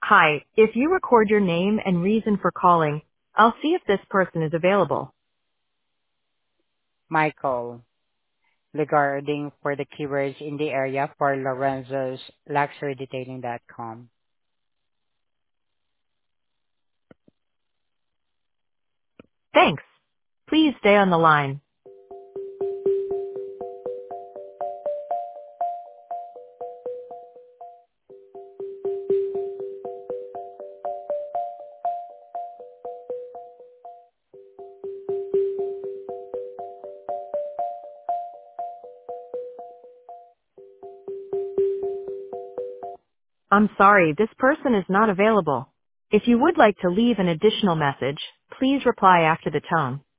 Hi, if you record your name and reason for calling, I'll see if this person is available. Michael, regarding for the keywords in the area for Lorenzo's luxurydetailing.com. Thanks. Please stay on the line. I'm sorry, this person is not available. If you would like to leave an additional message, please reply after the tone.